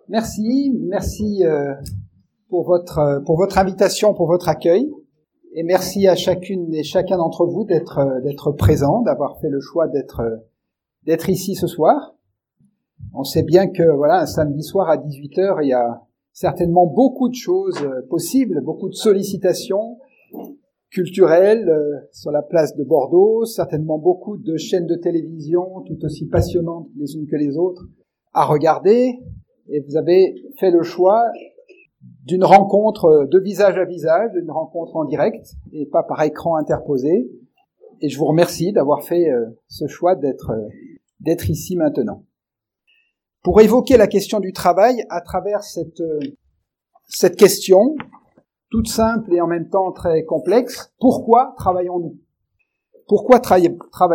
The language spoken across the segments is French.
Merci pour votre invitation, pour votre accueil, et merci à chacune et chacun d'entre vous d'être présent, d'avoir fait le choix d'être ici ce soir. On sait bien que voilà, un samedi soir à 18h, il y a certainement beaucoup de choses possibles, beaucoup de sollicitations culturelles sur la place de Bordeaux, certainement beaucoup de chaînes de télévision tout aussi passionnantes les unes que les autres à regarder. Et vous avez fait le choix d'une rencontre de visage à visage, d'une rencontre en direct et pas par écran interposé. Et je vous remercie d'avoir fait ce choix d'être ici maintenant. Pour évoquer la question du travail à travers cette question, toute simple et en même temps très complexe, pourquoi travaillons-nous ? Pourquoi travaillons-nous ?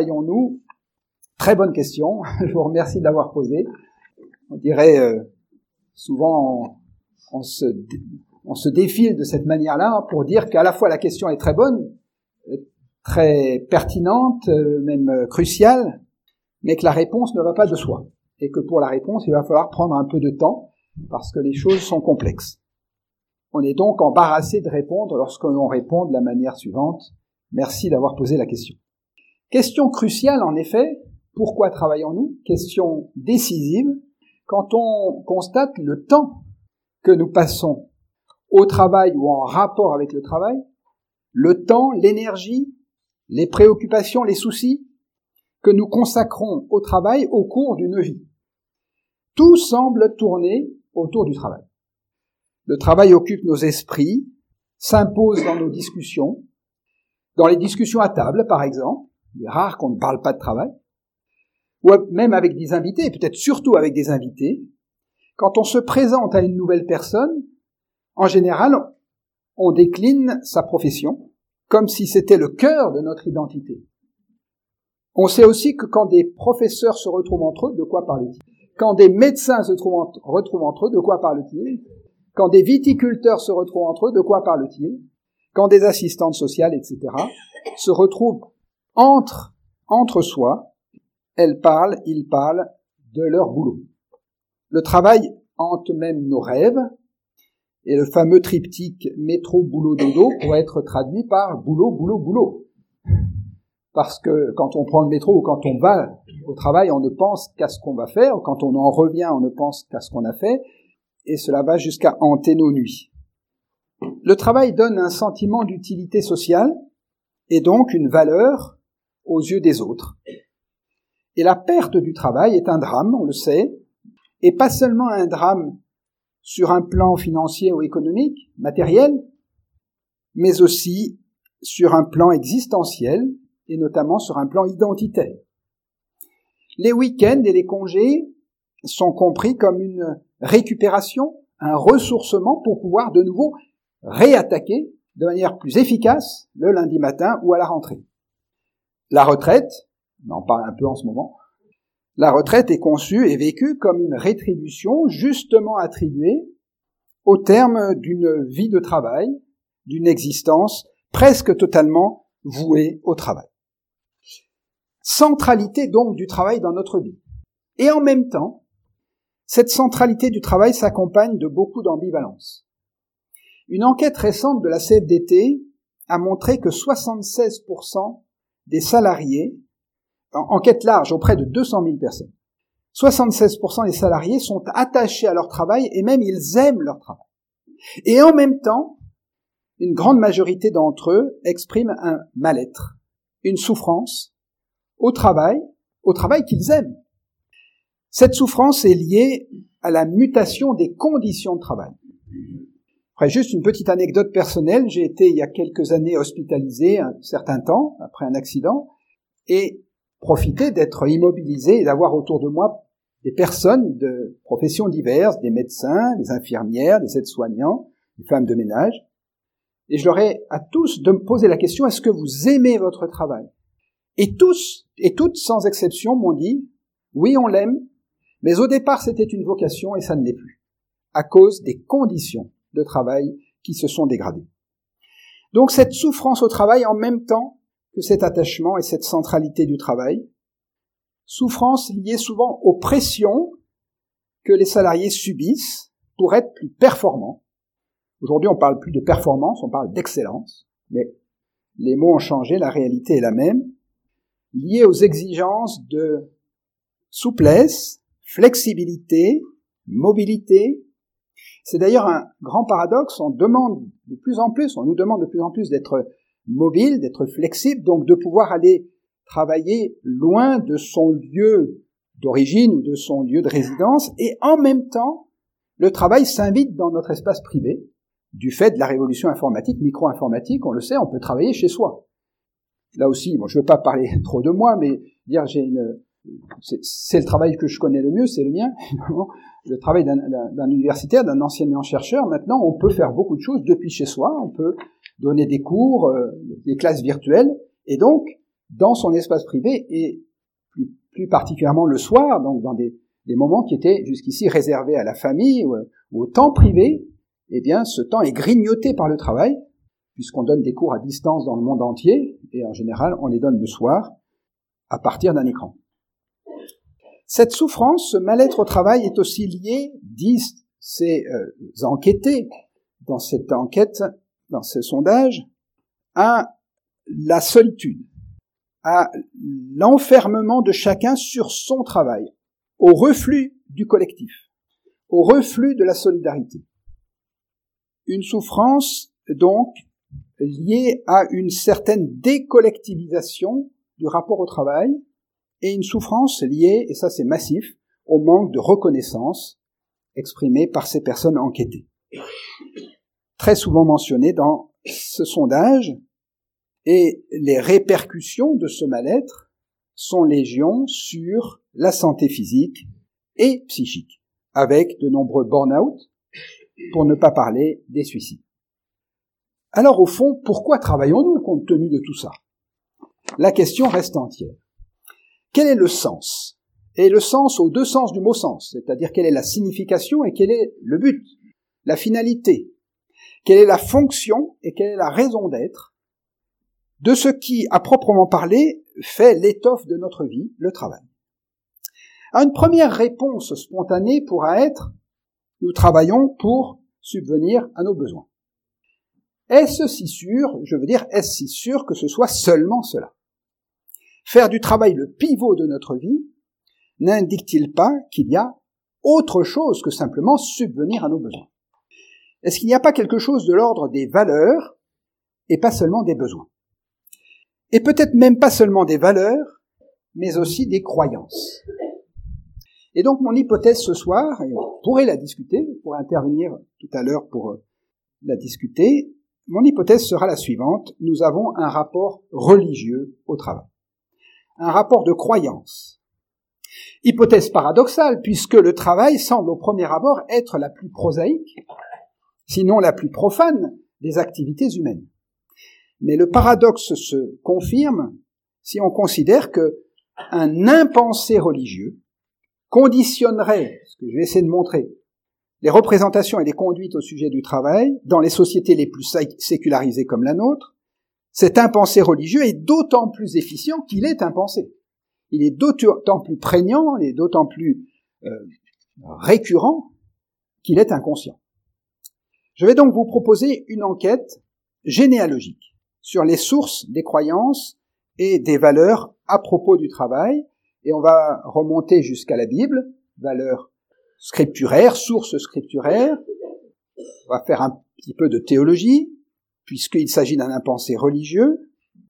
Très bonne question, je vous remercie de l'avoir posée. On dirait souvent on se défile de cette manière-là pour dire qu'à la fois la question est très bonne, très pertinente, même cruciale, mais que la réponse ne va pas de soi. Et que pour la réponse, il va falloir prendre un peu de temps parce que les choses sont complexes. On est donc embarrassé de répondre lorsque l'on répond de la manière suivante. Merci d'avoir posé la question. Question cruciale en effet, pourquoi travaillons-nous ? Question décisive. Quand on constate le temps que nous passons au travail ou en rapport avec le travail, le temps, l'énergie, les préoccupations, les soucis que nous consacrons au travail au cours d'une vie. Tout semble tourner autour du travail. Le travail occupe nos esprits, s'impose dans nos discussions, dans les discussions à table par exemple. Il est rare qu'on ne parle pas de travail. Ou même avec des invités, peut-être surtout avec des invités, quand on se présente à une nouvelle personne, en général, on décline sa profession, comme si c'était le cœur de notre identité. On sait aussi que quand des professeurs se retrouvent entre eux, de quoi parlent-ils ? Quand des médecins se retrouvent entre eux, de quoi parlent-ils ? Quand des viticulteurs se retrouvent entre eux, de quoi parlent-ils ? Quand des assistantes sociales, etc., se retrouvent entre soi, ils parlent de leur boulot. Le travail hante même nos rêves, et le fameux triptyque métro, boulot, dodo pourrait être traduit par boulot, boulot, boulot. Parce que quand on prend le métro ou quand on va au travail, on ne pense qu'à ce qu'on va faire. Quand on en revient, on ne pense qu'à ce qu'on a fait. Et cela va jusqu'à hanter nos nuits. Le travail donne un sentiment d'utilité sociale et donc une valeur aux yeux des autres. Et la perte du travail est un drame, on le sait, et pas seulement un drame sur un plan financier ou économique, matériel, mais aussi sur un plan existentiel et notamment sur un plan identitaire. Les week-ends et les congés sont compris comme une récupération, un ressourcement pour pouvoir de nouveau réattaquer de manière plus efficace le lundi matin ou à la rentrée. La retraite, on en parle un peu en ce moment, la retraite est conçue et vécue comme une rétribution justement attribuée au terme d'une vie de travail, d'une existence presque totalement vouée au travail. Centralité donc du travail dans notre vie. Et en même temps, cette centralité du travail s'accompagne de beaucoup d'ambivalence. Une enquête récente de la CFDT a montré que 76% des salariés, enquête large auprès de 200 000 personnes, 76% des salariés sont attachés à leur travail et même ils aiment leur travail. Et en même temps, une grande majorité d'entre eux expriment un mal-être, une souffrance au travail qu'ils aiment. Cette souffrance est liée à la mutation des conditions de travail. Après, juste une petite anecdote personnelle, j'ai été il y a quelques années hospitalisé un certain temps après un accident et profité d'être immobilisé et d'avoir autour de moi des personnes de professions diverses, des médecins, des infirmières, des aides-soignants, des femmes de ménage. Et je leur ai à tous de me poser la question, est-ce que vous aimez votre travail ? Et tous et toutes, sans exception, m'ont dit, oui, on l'aime, mais au départ, c'était une vocation et ça ne l'est plus, à cause des conditions de travail qui se sont dégradées. Donc cette souffrance au travail en même temps que cet attachement et cette centralité du travail, souffrance liée souvent aux pressions que les salariés subissent pour être plus performants. Aujourd'hui, on parle plus de performance, on parle d'excellence, mais les mots ont changé, la réalité est la même, liée aux exigences de souplesse, flexibilité, mobilité. C'est d'ailleurs un grand paradoxe, on nous demande de plus en plus d'être mobile, d'être flexible, donc de pouvoir aller travailler loin de son lieu d'origine ou de son lieu de résidence, et en même temps, le travail s'invite dans notre espace privé. Du fait de la révolution informatique, micro-informatique, on le sait, on peut travailler chez soi. Là aussi, bon, je ne veux pas parler trop de moi, mais dire c'est le travail que je connais le mieux, c'est le mien. Le travail d'un universitaire, d'un enseignant-chercheur, maintenant, on peut faire beaucoup de choses depuis chez soi. On peut donner des cours, des classes virtuelles, et donc, dans son espace privé, et plus particulièrement le soir, donc dans des moments qui étaient jusqu'ici réservés à la famille ou au temps privé, eh bien, ce temps est grignoté par le travail, puisqu'on donne des cours à distance dans le monde entier, et en général, on les donne le soir, à partir d'un écran. Cette souffrance, ce mal-être au travail est aussi lié, disent ces enquêtés dans cette enquête, dans ce sondage, à la solitude, à l'enfermement de chacun sur son travail, au reflux du collectif, au reflux de la solidarité. Une souffrance, donc, liée à une certaine décollectivisation du rapport au travail, et une souffrance liée, et ça c'est massif, au manque de reconnaissance exprimé par ces personnes enquêtées. Très souvent mentionné dans ce sondage, et les répercussions de ce mal-être sont légion sur la santé physique et psychique, avec de nombreux burn-out, pour ne pas parler des suicides. Alors au fond, pourquoi travaillons-nous compte tenu de tout ça? La question reste entière. Quel est le sens? Et le sens aux deux sens du mot sens, c'est-à-dire quelle est la signification et quel est le but, la finalité, quelle est la fonction et quelle est la raison d'être de ce qui, à proprement parler, fait l'étoffe de notre vie, le travail. Alors, une première réponse spontanée pourra être « nous travaillons pour subvenir à nos besoins ». Est-ce si sûr que ce soit seulement cela? Faire du travail le pivot de notre vie n'indique-t-il pas qu'il y a autre chose que simplement subvenir à nos besoins? Est-ce qu'il n'y a pas quelque chose de l'ordre des valeurs et pas seulement des besoins? Et peut-être même pas seulement des valeurs, mais aussi des croyances. Et donc mon hypothèse ce soir, et on pourrait la discuter, on pourrait intervenir tout à l'heure pour la discuter, mon hypothèse sera la suivante: nous avons un rapport religieux au travail, un rapport de croyance. Hypothèse paradoxale, puisque le travail semble au premier abord être la plus prosaïque, sinon la plus profane des activités humaines. Mais le paradoxe se confirme si on considère que un impensé religieux conditionnerait, ce que je vais essayer de montrer, les représentations et les conduites au sujet du travail dans les sociétés les plus sécularisées comme la nôtre. Cet impensé religieux est d'autant plus efficient qu'il est impensé. Il est d'autant plus prégnant, il est d'autant plus récurrent qu'il est inconscient. Je vais donc vous proposer une enquête généalogique sur les sources des croyances et des valeurs à propos du travail, et on va remonter jusqu'à la Bible, valeurs scripturaires, sources scripturaires. On va faire un petit peu de théologie, puisqu'il s'agit d'un impensé religieux,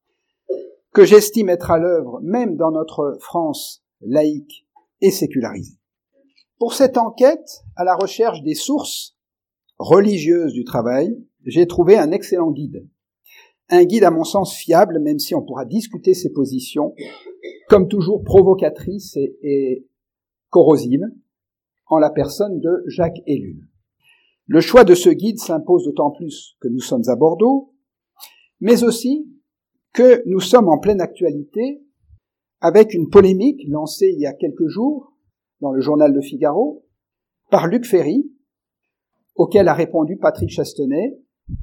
que j'estime être à l'œuvre même dans notre France laïque et sécularisée. Pour cette enquête, à la recherche des sources religieuses du travail, j'ai trouvé un excellent guide. Un guide à mon sens fiable, même si on pourra discuter ses positions, comme toujours provocatrices et corrosives, en la personne de Jacques Ellul. Le choix de ce guide s'impose d'autant plus que nous sommes à Bordeaux, mais aussi que nous sommes en pleine actualité avec une polémique lancée il y a quelques jours dans le journal Le Figaro par Luc Ferry, auquel a répondu Patrick Chastenay.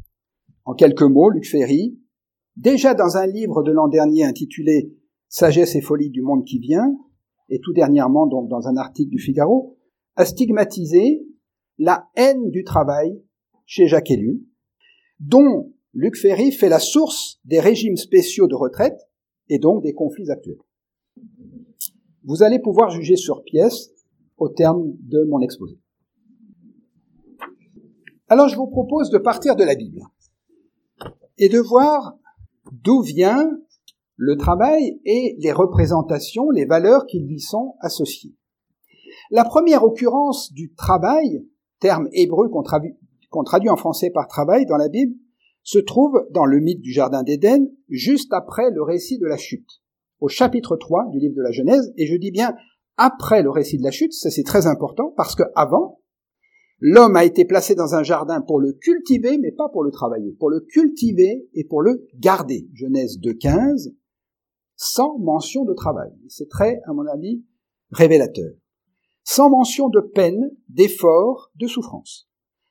En quelques mots, Luc Ferry, déjà dans un livre de l'an dernier intitulé « Sagesse et folie du monde qui vient », et tout dernièrement donc dans un article du Figaro, a stigmatisé la haine du travail chez Jacques Ellul, dont Luc Ferry fait la source des régimes spéciaux de retraite et donc des conflits actuels. Vous allez pouvoir juger sur pièce au terme de mon exposé. Alors je vous propose de partir de la Bible et de voir d'où vient le travail et les représentations, les valeurs qui lui sont associées. La première occurrence du travail, terme hébreu qu'on traduit en français par travail dans la Bible, se trouve dans le mythe du Jardin d'Éden, juste après le récit de la chute, au chapitre 3 du livre de la Genèse, et je dis bien après le récit de la chute, ça c'est très important, parce que avant, l'homme a été placé dans un jardin pour le cultiver, mais pas pour le travailler, pour le cultiver et pour le garder. Genèse 2.15, sans mention de travail. C'est très, à mon avis, révélateur. Sans mention de peine, d'effort, de souffrance.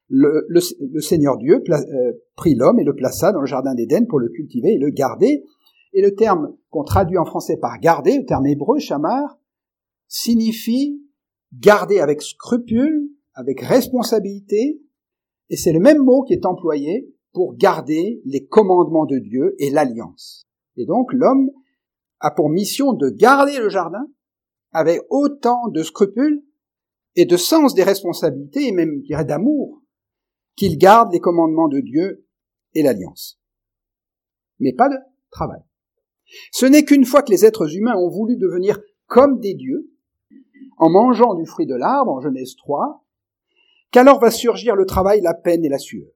Le Seigneur Dieu prit l'homme et le plaça dans le jardin d'Éden pour le cultiver et le garder. Et le terme qu'on traduit en français par garder, le terme hébreu, shamar, signifie garder avec scrupule, avec responsabilité, et c'est le même mot qui est employé pour garder les commandements de Dieu et l'alliance. Et donc l'homme a pour mission de garder le jardin avec autant de scrupules et de sens des responsabilités, et même, je dirais, d'amour, qu'il garde les commandements de Dieu et l'alliance. Mais pas de travail. Ce n'est qu'une fois que les êtres humains ont voulu devenir comme des dieux, en mangeant du fruit de l'arbre, en Genèse 3, qu'alors va surgir le travail, la peine et la sueur.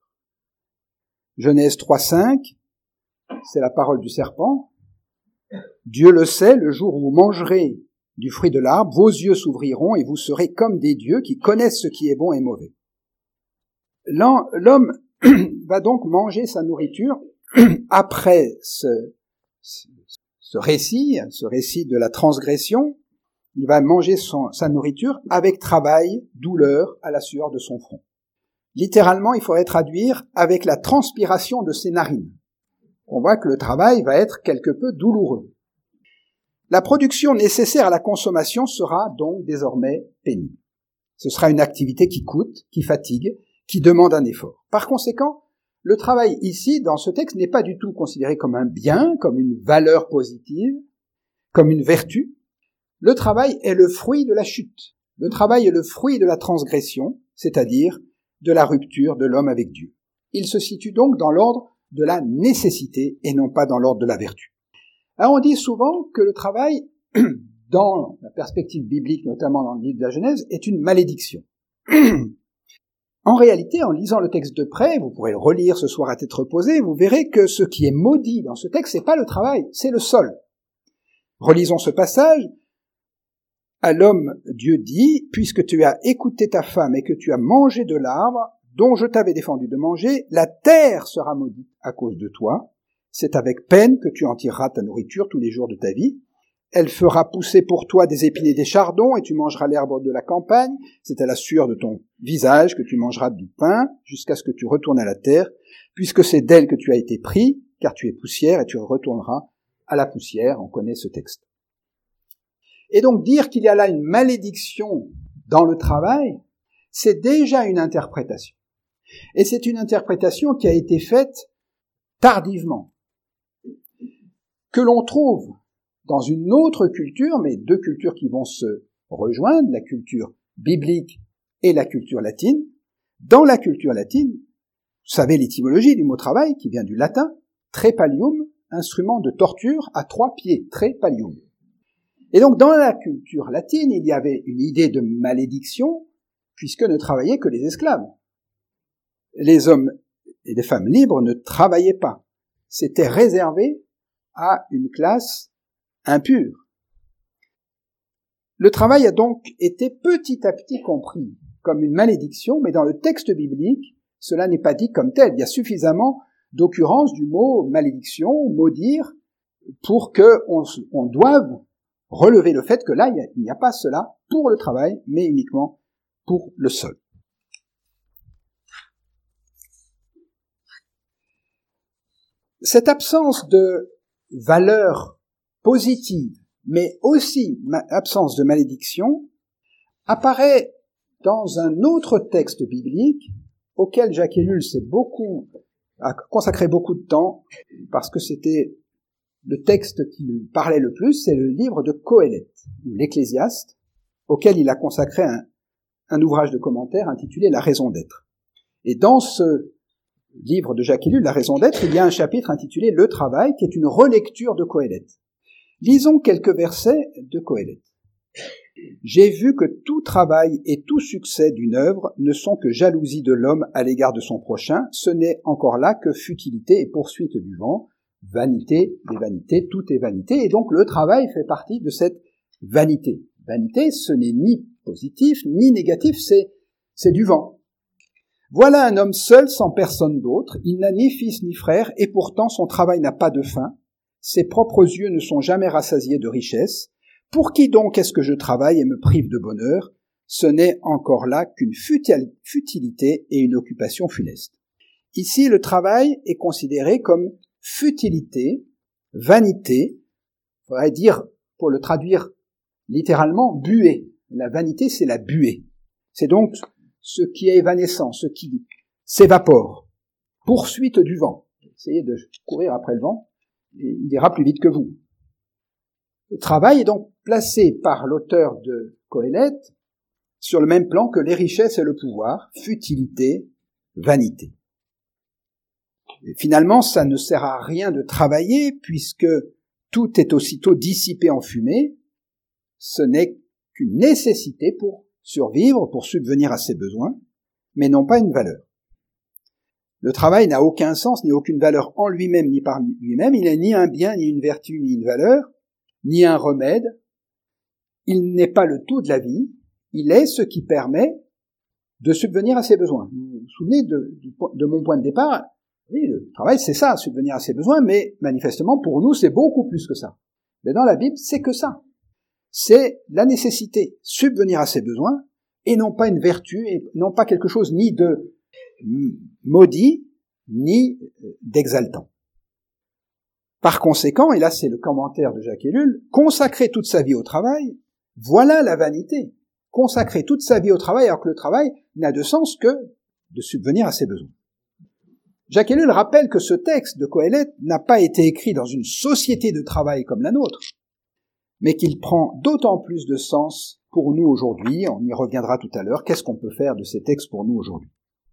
Genèse 3.5, c'est la parole du serpent. Dieu le sait, le jour où vous mangerez du fruit de l'arbre, vos yeux s'ouvriront et vous serez comme des dieux qui connaissent ce qui est bon et mauvais. L'homme va donc manger sa nourriture après ce récit de la transgression. Il va manger sa nourriture avec travail, douleur à la sueur de son front. Littéralement, il faudrait traduire avec la transpiration de ses narines. On voit que le travail va être quelque peu douloureux. La production nécessaire à la consommation sera donc désormais pénible. Ce sera une activité qui coûte, qui fatigue, qui demande un effort. Par conséquent, le travail ici, dans ce texte, n'est pas du tout considéré comme un bien, comme une valeur positive, comme une vertu. Le travail est le fruit de la chute. Le travail est le fruit de la transgression, c'est-à-dire de la rupture de l'homme avec Dieu. Il se situe donc dans l'ordre de la nécessité et non pas dans l'ordre de la vertu. Alors on dit souvent que le travail, dans la perspective biblique, notamment dans le livre de la Genèse, est une malédiction. En réalité, en lisant le texte de près, vous pourrez le relire ce soir à tête reposée, vous verrez que ce qui est maudit dans ce texte, c'est pas le travail, c'est le sol. Relisons ce passage. À l'homme, Dieu dit, puisque tu as écouté ta femme et que tu as mangé de l'arbre dont je t'avais défendu de manger, la terre sera maudite à cause de toi. C'est avec peine que tu en tireras ta nourriture tous les jours de ta vie. Elle fera pousser pour toi des épines et des chardons, et tu mangeras l'herbe de la campagne. C'est à la sueur de ton visage que tu mangeras du pain, jusqu'à ce que tu retournes à la terre, puisque c'est d'elle que tu as été pris, car tu es poussière, et tu retourneras à la poussière. On connaît ce texte. Et donc dire qu'il y a là une malédiction dans le travail, c'est déjà une interprétation. Et c'est une interprétation qui a été faite tardivement, que l'on trouve dans une autre culture, mais deux cultures qui vont se rejoindre, la culture biblique et la culture latine. Dans la culture latine, vous savez l'étymologie du mot travail, qui vient du latin, trepalium, instrument de torture à 3 pieds, trepalium. Et donc dans la culture latine, il y avait une idée de malédiction, puisque ne travaillaient que les esclaves. Les hommes et les femmes libres ne travaillaient pas. C'était réservé à une classe impure. Le travail a donc été petit à petit compris comme une malédiction, mais dans le texte biblique, cela n'est pas dit comme tel. Il y a suffisamment d'occurrences du mot malédiction, maudire, pour qu'on doive relever le fait que là, il n'y a pas cela pour le travail, mais uniquement pour le sol. Cette absence de valeur positive, mais aussi absence de malédiction, apparaît dans un autre texte biblique auquel Jacques Ellul a consacré beaucoup de temps parce que c'était le texte qui lui parlait le plus, c'est le livre de Qoéleth, ou l'Ecclésiaste, auquel il a consacré un ouvrage de commentaire intitulé « La raison d'être ». Et dans ce livre de Jacques Ellul, « La raison d'être », il y a un chapitre intitulé « Le travail » qui est une relecture de Qoéleth. Lisons quelques versets de Qoéleth. « J'ai vu que tout travail et tout succès d'une œuvre ne sont que jalousie de l'homme à l'égard de son prochain, ce n'est encore là que futilité et poursuite du vent, vanité des vanités, tout est vanité. » Et donc le travail fait partie de cette vanité. Vanité, ce n'est ni positif, ni négatif, c'est du vent. Voilà un homme seul sans personne d'autre, il n'a ni fils ni frère, et pourtant son travail n'a pas de fin. Ses propres yeux ne sont jamais rassasiés de richesse. Pour qui donc est-ce que je travaille et me prive de bonheur? Ce n'est encore là qu'une futilité et une occupation funeste. Ici, le travail est considéré comme futilité, vanité, on pourrait dire, pour le traduire littéralement, buée. La vanité, c'est la buée. C'est donc ce qui est évanescent, ce qui s'évapore. Poursuite du vent. Essayez de courir après le vent, et il ira plus vite que vous. Le travail est donc placé par l'auteur de Qoéleth sur le même plan que les richesses et le pouvoir, futilité, vanité. Et finalement, ça ne sert à rien de travailler puisque tout est aussitôt dissipé en fumée. Ce n'est qu'une nécessité pour survivre, pour subvenir à ses besoins, mais non pas une valeur. Le travail n'a aucun sens, ni aucune valeur en lui-même, ni par lui-même. Il n'est ni un bien, ni une vertu, ni une valeur, ni un remède. Il n'est pas le tout de la vie. Il est ce qui permet de subvenir à ses besoins. Vous vous souvenez de mon point de départ? Oui, le travail, c'est ça, subvenir à ses besoins, mais manifestement, pour nous, c'est beaucoup plus que ça. Mais dans la Bible, c'est que ça. C'est la nécessité, subvenir à ses besoins, et non pas une vertu, et non pas quelque chose ni de maudit, ni d'exaltant. Par conséquent, et là c'est le commentaire de Jacques Ellul, consacrer toute sa vie au travail, voilà la vanité. Consacrer toute sa vie au travail, alors que le travail n'a de sens que de subvenir à ses besoins. Jacques Ellul rappelle que ce texte de Qoéleth n'a pas été écrit dans une société de travail comme la nôtre, mais qu'il prend d'autant plus de sens pour nous aujourd'hui. On y reviendra tout à l'heure. Qu'est-ce qu'on peut faire de ces textes pour nous aujourd'hui?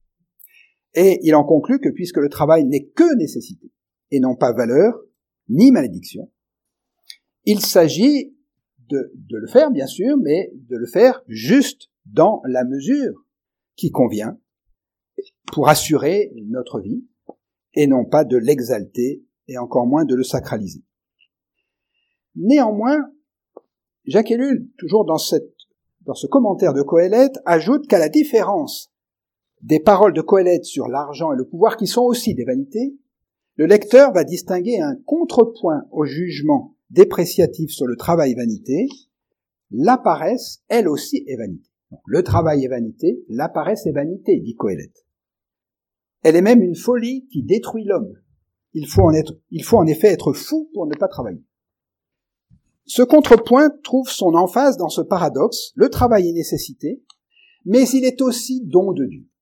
Et il en conclut que puisque le travail n'est que nécessité, et non pas valeur, ni malédiction, il s'agit de le faire, bien sûr, mais de le faire juste dans la mesure qui convient pour assurer notre vie, et non pas de l'exalter, et encore moins de le sacraliser. Néanmoins, Jacques Ellul, toujours dans ce commentaire de Qoéleth, ajoute qu'à la différence des paroles de Qoéleth sur l'argent et le pouvoir, qui sont aussi des vanités, le lecteur va distinguer un contrepoint au jugement dépréciatif sur le travail vanité. La paresse, elle aussi, est vanité. Donc, le travail est vanité, la paresse est vanité, dit Qoéleth. Elle est même une folie qui détruit l'homme. Il faut en effet être fou pour ne pas travailler. Ce contrepoint trouve son emphase dans ce paradoxe. Le travail est nécessité, mais il est aussi don de Dieu.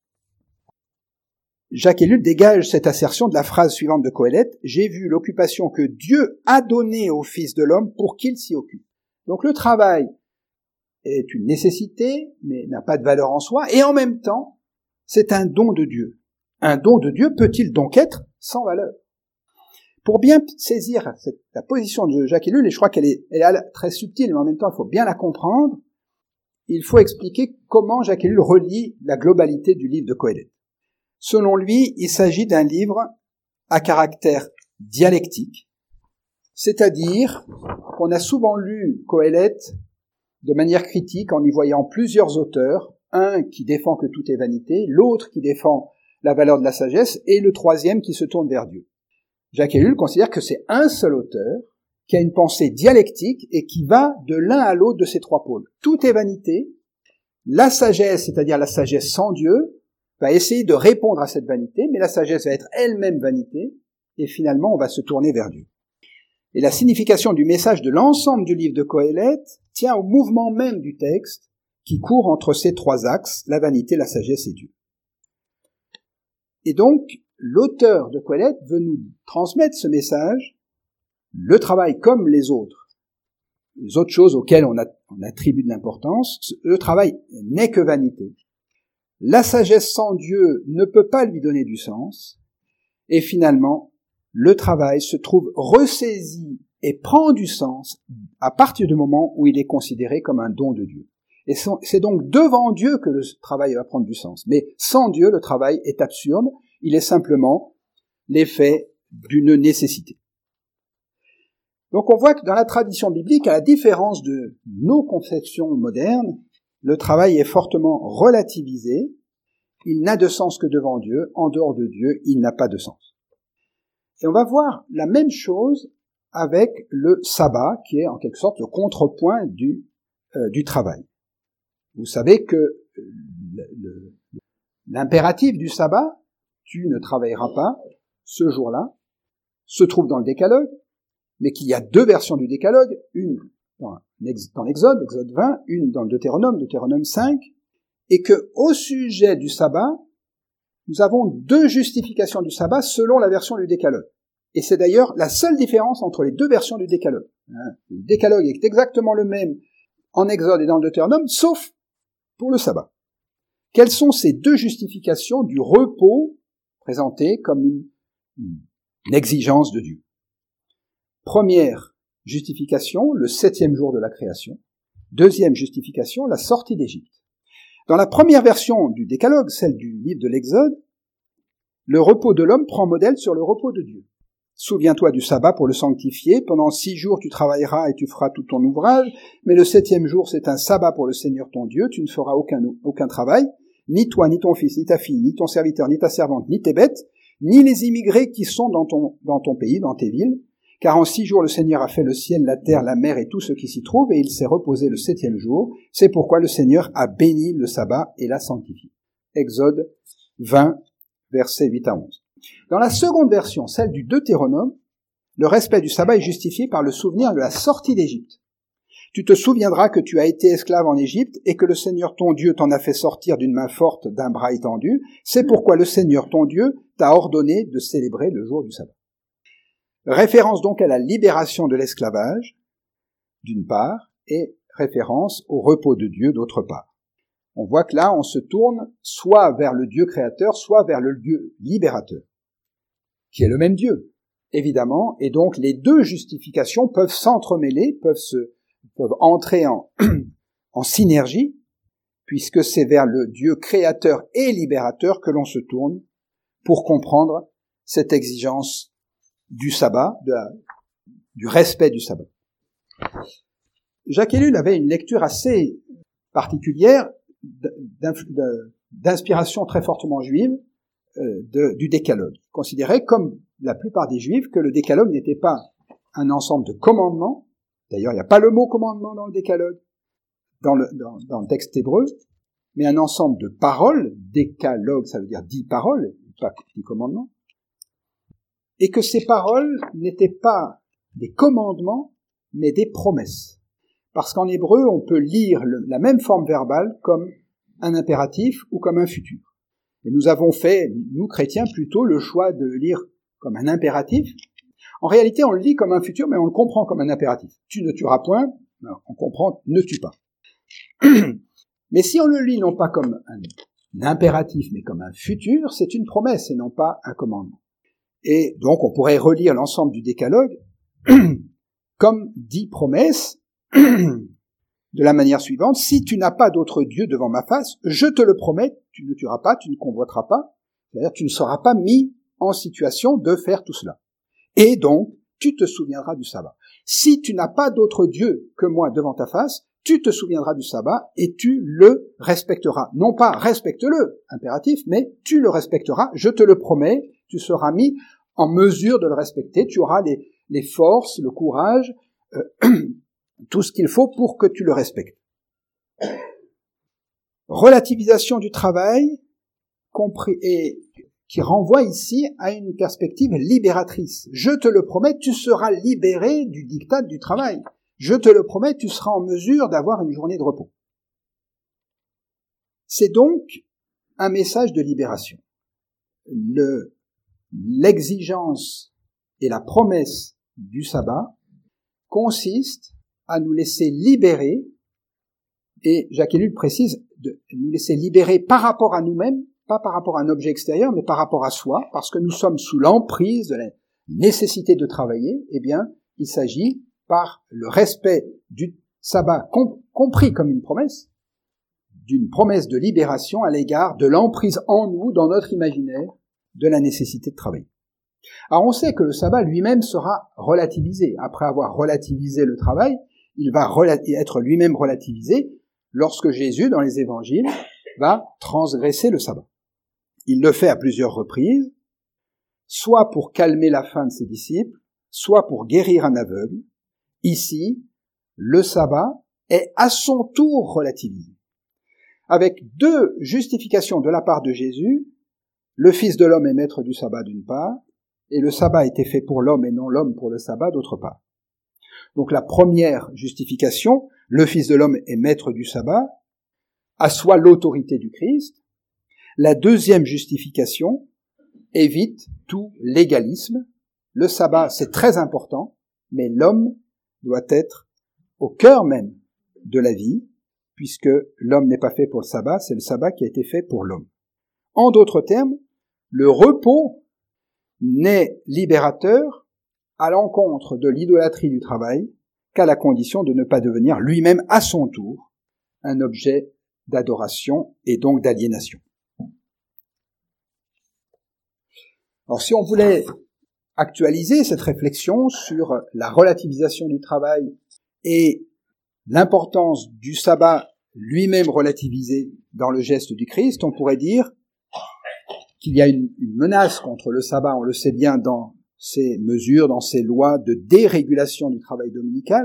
Jacques Ellul dégage cette assertion de la phrase suivante de Qoéleth: « J'ai vu l'occupation que Dieu a donnée au Fils de l'homme pour qu'il s'y occupe. » Donc le travail est une nécessité, mais n'a pas de valeur en soi, et en même temps, c'est un don de Dieu. Un don de Dieu peut-il donc être sans valeur? Pour bien saisir la position de Jacques Ellul, et je crois qu'elle est très subtile, mais en même temps il faut bien la comprendre, il faut expliquer comment Jacques Ellul relie la globalité du livre de Qoéleth. Selon lui, il s'agit d'un livre à caractère dialectique, c'est-à-dire qu'on a souvent lu Qoéleth de manière critique en y voyant plusieurs auteurs, un qui défend que tout est vanité, l'autre qui défend la valeur de la sagesse, et le troisième qui se tourne vers Dieu. Jacques Ellul considère que c'est un seul auteur qui a une pensée dialectique et qui va de l'un à l'autre de ces trois pôles. Tout est vanité. La sagesse, c'est-à-dire la sagesse sans Dieu, va essayer de répondre à cette vanité, mais la sagesse va être elle-même vanité, et finalement on va se tourner vers Dieu. Et la signification du message de l'ensemble du livre de Qoéleth tient au mouvement même du texte, qui court entre ces trois axes, la vanité, la sagesse et Dieu. Et donc, l'auteur de Quélette veut nous transmettre ce message, le travail comme les autres choses auxquelles on attribue de l'importance, le travail n'est que vanité. La sagesse sans Dieu ne peut pas lui donner du sens, et finalement, le travail se trouve ressaisi et prend du sens à partir du moment où il est considéré comme un don de Dieu. Et c'est donc devant Dieu que le travail va prendre du sens. Mais sans Dieu, le travail est absurde, il est simplement l'effet d'une nécessité. Donc on voit que dans la tradition biblique, à la différence de nos conceptions modernes, le travail est fortement relativisé, il n'a de sens que devant Dieu, en dehors de Dieu, il n'a pas de sens. Et on va voir la même chose avec le sabbat, qui est en quelque sorte le contrepoint du travail. Vous savez que l'impératif du sabbat, tu ne travailleras pas ce jour-là, se trouve dans le Décalogue, mais qu'il y a deux versions du Décalogue, une dans l'Exode, Exode 20, une dans le Deutéronome 5, et que au sujet du sabbat, nous avons deux justifications du sabbat selon la version du Décalogue. Et c'est d'ailleurs la seule différence entre les deux versions du Décalogue. Le Décalogue est exactement le même en Exode et dans le Deutéronome, sauf pour le sabbat. Quelles sont ces deux justifications du repos présentées comme une exigence de Dieu? Première justification, le 7e jour de la création. Deuxième justification, la sortie d'Égypte. Dans la première version du Décalogue, celle du livre de l'Exode, le repos de l'homme prend modèle sur le repos de Dieu. Souviens-toi du sabbat pour le sanctifier. Pendant 6 jours tu travailleras et tu feras tout ton ouvrage, mais le 7e jour c'est un sabbat pour le Seigneur ton Dieu. Tu ne feras aucun travail, ni toi, ni ton fils, ni ta fille, ni ton serviteur, ni ta servante, ni tes bêtes, ni les immigrés qui sont dans ton pays, dans tes villes. Car en 6 jours le Seigneur a fait le ciel, la terre, la mer et tout ce qui s'y trouve, et il s'est reposé le 7e jour. C'est pourquoi le Seigneur a béni le sabbat et l'a sanctifié. Exode 20, versets 8 à 11. Dans la seconde version, celle du Deutéronome, le respect du sabbat est justifié par le souvenir de la sortie d'Égypte. Tu te souviendras que tu as été esclave en Égypte et que le Seigneur ton Dieu t'en a fait sortir d'une main forte, d'un bras étendu. C'est pourquoi le Seigneur ton Dieu t'a ordonné de célébrer le jour du sabbat. Référence donc à la libération de l'esclavage, d'une part, et référence au repos de Dieu, d'autre part. On voit que là, on se tourne soit vers le Dieu créateur, soit vers le Dieu libérateur, qui est le même Dieu, évidemment, et donc les deux justifications peuvent s'entremêler, peuvent entrer en synergie, puisque c'est vers le Dieu créateur et libérateur que l'on se tourne pour comprendre cette exigence du sabbat, du respect du sabbat. Jacques Ellul avait une lecture assez particulière, d'inspiration très fortement juive, du Décalogue. Il considérait, comme la plupart des Juifs, que le Décalogue n'était pas un ensemble de commandements. D'ailleurs, il n'y a pas le mot commandement dans le Décalogue, dans le texte hébreu, mais un ensemble de paroles. Décalogue, ça veut dire 10 paroles, pas 10 commandements. Et que ces paroles n'étaient pas des commandements, mais des promesses. Parce qu'en hébreu, on peut lire la même forme verbale comme un impératif ou comme un futur. Et nous avons fait, nous chrétiens, plutôt le choix de le lire comme un impératif. En réalité, on le lit comme un futur, mais on le comprend comme un impératif. Tu ne tueras point, on comprend ne tue pas. Mais si on le lit non pas comme un impératif, mais comme un futur, c'est une promesse et non pas un commandement. Et donc, on pourrait relire l'ensemble du Décalogue comme 10 promesses de la manière suivante. Si tu n'as pas d'autre Dieu devant ma face, je te le promets, tu ne tueras pas, tu ne convoiteras pas, c'est-à-dire tu ne seras pas mis en situation de faire tout cela. Et donc, tu te souviendras du sabbat. Si tu n'as pas d'autre Dieu que moi devant ta face, tu te souviendras du sabbat et tu le respecteras. Non pas respecte-le, impératif, mais tu le respecteras, je te le promets, tu seras mis en mesure de le respecter, tu auras les forces, le courage, tout ce qu'il faut pour que tu le respectes. Relativisation du travail, et qui renvoie ici à une perspective libératrice. Je te le promets, tu seras libéré du diktat du travail. Je te le promets, tu seras en mesure d'avoir une journée de repos. C'est donc un message de libération. L'exigence et la promesse du sabbat consiste à nous laisser libérer, et Jacques Ellul précise, de nous laisser libérer par rapport à nous-mêmes, pas par rapport à un objet extérieur, mais par rapport à soi, parce que nous sommes sous l'emprise de la nécessité de travailler. Eh bien, il s'agit, par le respect du sabbat compris comme une promesse, d'une promesse de libération à l'égard de l'emprise en nous, dans notre imaginaire, de la nécessité de travailler. Alors on sait que le sabbat lui-même sera relativisé. Après avoir relativisé le travail, il va être lui-même relativisé lorsque Jésus, dans les évangiles, va transgresser le sabbat. Il le fait à plusieurs reprises, soit pour calmer la faim de ses disciples, soit pour guérir un aveugle. Ici, le sabbat est à son tour relativisé. Avec deux justifications de la part de Jésus: le Fils de l'homme est maître du sabbat d'une part, et le sabbat a été fait pour l'homme et non l'homme pour le sabbat d'autre part. Donc la première justification, le Fils de l'homme est maître du sabbat, assoit l'autorité du Christ. La deuxième justification évite tout légalisme. Le sabbat, c'est très important, mais l'homme doit être au cœur même de la vie, puisque l'homme n'est pas fait pour le sabbat, c'est le sabbat qui a été fait pour l'homme. En d'autres termes, le repos n'est libérateur à l'encontre de l'idolâtrie du travail qu'à la condition de ne pas devenir lui-même à son tour un objet d'adoration et donc d'aliénation. Alors si on voulait actualiser cette réflexion sur la relativisation du travail et l'importance du sabbat lui-même relativisé dans le geste du Christ, on pourrait dire qu'il y a une menace contre le sabbat, on le sait bien dans ces mesures, dans ces lois de dérégulation du travail dominical,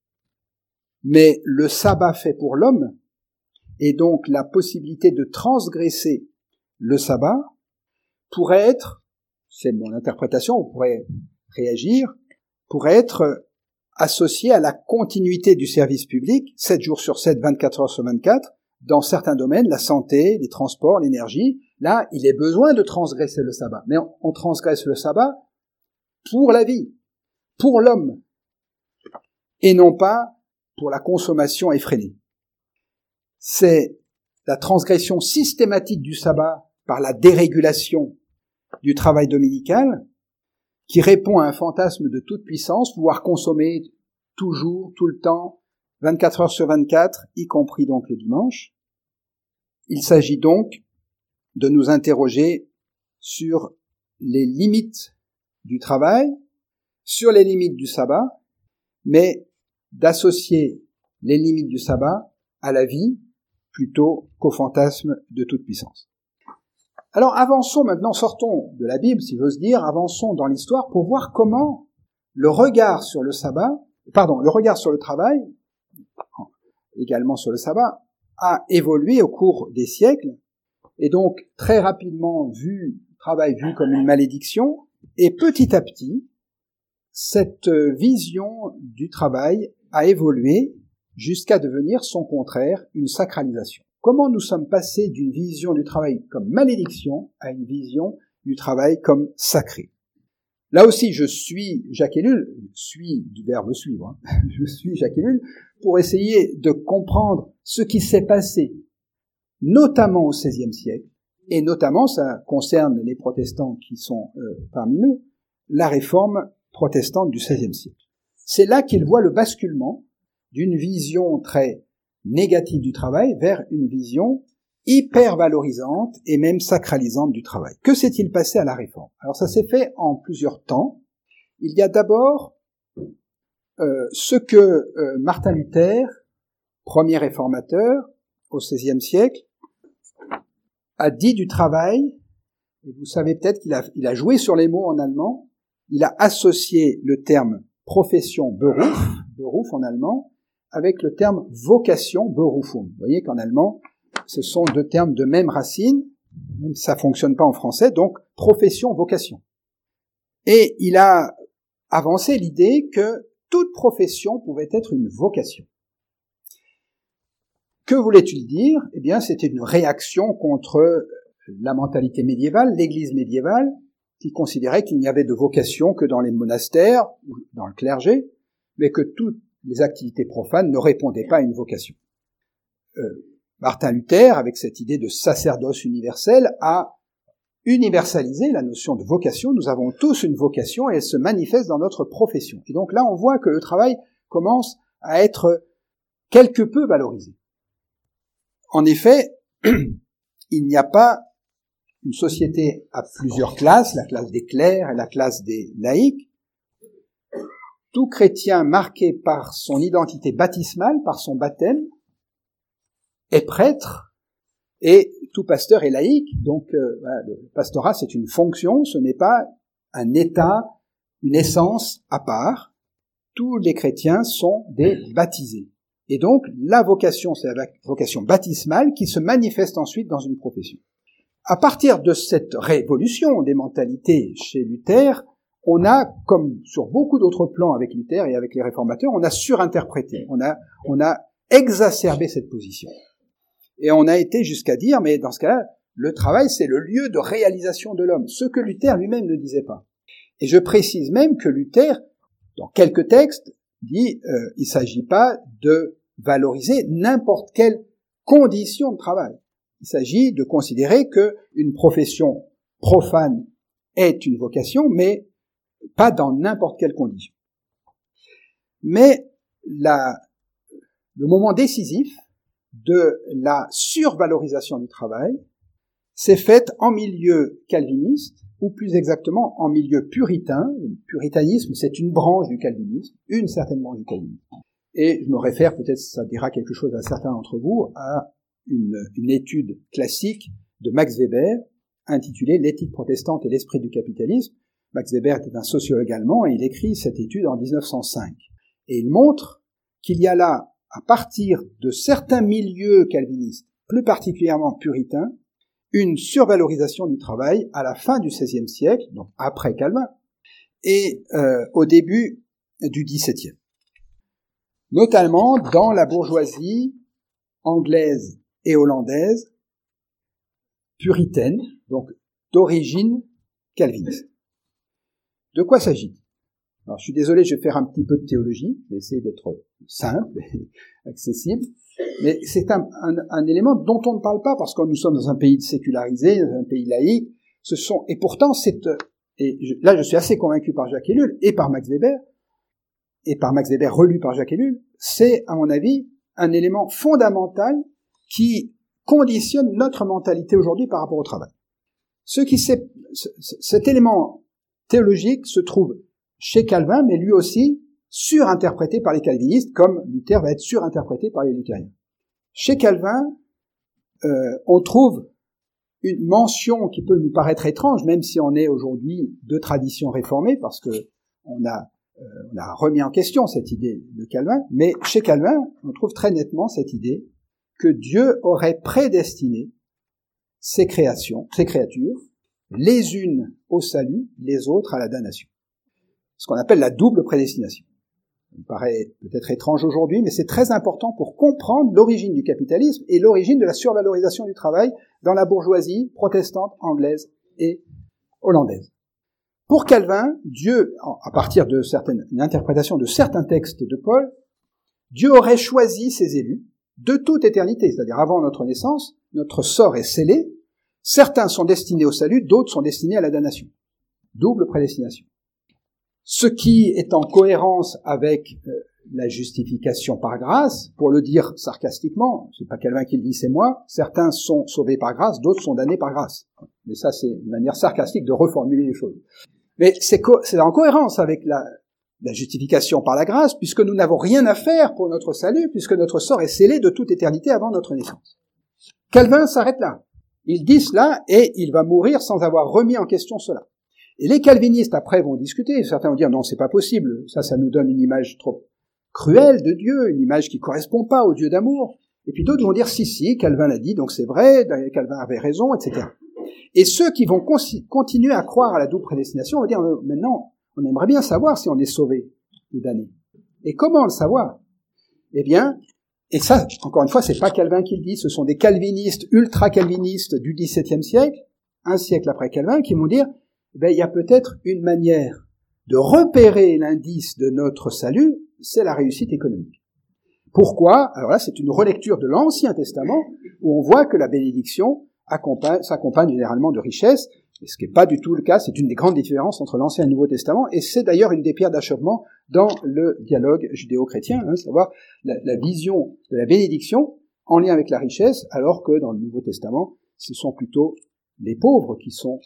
mais le sabbat fait pour l'homme, et donc la possibilité de transgresser le sabbat, pourrait être, c'est mon interprétation, on pourrait réagir, pourrait être associé à la continuité du service public, 7 jours sur 7, 24 heures sur 24, dans certains domaines, la santé, les transports, l'énergie. Là, il est besoin de transgresser le sabbat. Mais on transgresse le sabbat pour la vie, pour l'homme, et non pas pour la consommation effrénée. C'est la transgression systématique du sabbat par la dérégulation du travail dominical qui répond à un fantasme de toute puissance, pouvoir consommer toujours, tout le temps, 24 heures sur 24, y compris donc le dimanche. Il s'agit donc de nous interroger sur les limites du travail, sur les limites du sabbat, mais d'associer les limites du sabbat à la vie plutôt qu'au fantasme de toute puissance. Alors avançons maintenant, sortons de la Bible, si j'ose dire, avançons dans l'histoire pour voir comment le regard sur le travail, également sur le sabbat, a évolué au cours des siècles, et donc très rapidement travail vu comme une malédiction, et petit à petit, cette vision du travail a évolué jusqu'à devenir son contraire, une sacralisation. Comment nous sommes passés d'une vision du travail comme malédiction à une vision du travail comme sacré? Là aussi, je suis Jacques Ellul, du verbe suivre, je suis Jacques Ellul, pour essayer de comprendre ce qui s'est passé, notamment au XVIe siècle, et notamment, ça concerne les protestants qui sont parmi nous, la réforme protestante du XVIe siècle. C'est là qu'il voit le basculement d'une vision très négative du travail vers une vision hyper valorisante et même sacralisante du travail. Que s'est-il passé à la Réforme? Alors ça s'est fait en plusieurs temps. Il y a d'abord ce que Martin Luther, premier réformateur au XVIe siècle, a dit du travail, et vous savez peut-être qu'il a joué sur les mots en allemand, il a associé le terme profession Beruf en allemand, avec le terme vocation, Berufung. Vous voyez qu'en allemand, ce sont deux termes de même racine, même si ça fonctionne pas en français, donc profession, vocation. Et il a avancé l'idée que toute profession pouvait être une vocation. Que voulait-il dire? Eh bien, c'était une réaction contre la mentalité médiévale, l'Église médiévale, qui considérait qu'il n'y avait de vocation que dans les monastères ou dans le clergé, mais que toutes les activités profanes ne répondaient pas à une vocation. Martin Luther, avec cette idée de sacerdoce universel, a universalisé la notion de vocation. Nous avons tous une vocation et elle se manifeste dans notre profession. Et donc là, on voit que le travail commence à être quelque peu valorisé. En effet, il n'y a pas une société à plusieurs classes, la classe des clercs et la classe des laïcs. Tout chrétien marqué par son identité baptismale, par son baptême, est prêtre, et tout pasteur est laïque. Donc le pastorat, c'est une fonction, ce n'est pas un état, une essence à part. Tous les chrétiens sont des baptisés. Et donc la vocation, c'est la vocation baptismale qui se manifeste ensuite dans une profession. À partir de cette révolution des mentalités chez Luther, on a, comme sur beaucoup d'autres plans avec Luther et avec les réformateurs, on a surinterprété, on a exacerbé cette position. Et on a été jusqu'à dire, mais dans ce cas-là, le travail, c'est le lieu de réalisation de l'homme, ce que Luther lui-même ne disait pas. Et je précise même que Luther, dans quelques textes, dit il ne s'agit pas de valoriser n'importe quelle condition de travail. Il s'agit de considérer qu'une profession profane est une vocation, mais pas dans n'importe quelle condition. Mais le moment décisif de la survalorisation du travail s'est fait en milieu calviniste, ou plus exactement en milieu puritain. Le puritanisme, c'est une branche du calvinisme, une certaine branche du calvinisme. Et je me réfère, peut-être ça dira quelque chose à certains d'entre vous, à une étude classique de Max Weber, intitulée « L'éthique protestante et l'esprit du capitalisme ». Max Weber était un sociologue allemand et il écrit cette étude en 1905. Et il montre qu'il y a là, à partir de certains milieux calvinistes, plus particulièrement puritains, une survalorisation du travail à la fin du XVIe siècle, donc après Calvin, et au début du XVIIe. Notamment dans la bourgeoisie anglaise et hollandaise, puritaine, donc d'origine calviniste. De quoi s'agit-il? Alors, je suis désolé, je vais faire un petit peu de théologie, je vais essayer d'être simple et accessible, mais c'est un élément dont on ne parle pas, parce que nous sommes dans un pays sécularisé, dans un pays laïque, et pourtant, là je suis assez convaincu par Jacques Ellul, et par Max Weber relu par Jacques Ellul, c'est, à mon avis, un élément fondamental qui conditionne notre mentalité aujourd'hui par rapport au travail. Cet élément théologique se trouve chez Calvin, mais lui aussi surinterprété par les calvinistes, comme Luther va être surinterprété par les luthériens. Chez Calvin, on trouve une mention qui peut nous paraître étrange, même si on est aujourd'hui de tradition réformée, parce que on a remis en question cette idée de Calvin, mais chez Calvin, on trouve très nettement cette idée que Dieu aurait prédestiné ses créatures, les unes au salut, les autres à la damnation. Ce qu'on appelle la double prédestination. Ça me paraît peut-être étrange aujourd'hui, mais c'est très important pour comprendre l'origine du capitalisme et l'origine de la survalorisation du travail dans la bourgeoisie protestante, anglaise et hollandaise. Pour Calvin, Dieu, à partir de une interprétation de certains textes de Paul, Dieu aurait choisi ses élus de toute éternité, c'est-à-dire avant notre naissance, notre sort est scellé, certains sont destinés au salut, d'autres sont destinés à la damnation. Double prédestination. Ce qui est en cohérence avec la justification par grâce, pour le dire sarcastiquement, c'est pas Calvin qui le dit, c'est moi, certains sont sauvés par grâce, d'autres sont damnés par grâce. Mais ça, c'est une manière sarcastique de reformuler les choses. Mais c'est en cohérence avec la justification par la grâce, puisque nous n'avons rien à faire pour notre salut, puisque notre sort est scellé de toute éternité avant notre naissance. Calvin s'arrête là. Il dit cela et il va mourir sans avoir remis en question cela. Et les calvinistes, après, vont discuter. Certains vont dire, non, c'est pas possible. Ça nous donne une image trop cruelle de Dieu, une image qui correspond pas au Dieu d'amour. Et puis d'autres vont dire, si, Calvin l'a dit, donc c'est vrai, Calvin avait raison, etc. Et ceux qui vont continuer à croire à la double prédestination vont dire, maintenant, on aimerait bien savoir si on est sauvé ou damné. Et comment le savoir? Eh bien, Et ça, encore une fois, c'est pas Calvin qui le dit, ce sont des calvinistes, ultra-calvinistes du XVIIe siècle, un siècle après Calvin, qui vont dire, il y a peut-être une manière de repérer l'indice de notre salut, c'est la réussite économique. Pourquoi? Alors là, c'est une relecture de l'Ancien Testament, où on voit que la bénédiction s'accompagne généralement de richesse, et ce qui n'est pas du tout le cas, c'est une des grandes différences entre l'Ancien et le Nouveau Testament, et c'est d'ailleurs une des pierres d'achoppement dans le dialogue judéo-chrétien, savoir la vision de la bénédiction en lien avec la richesse, alors que dans le Nouveau Testament, ce sont plutôt les pauvres qui sont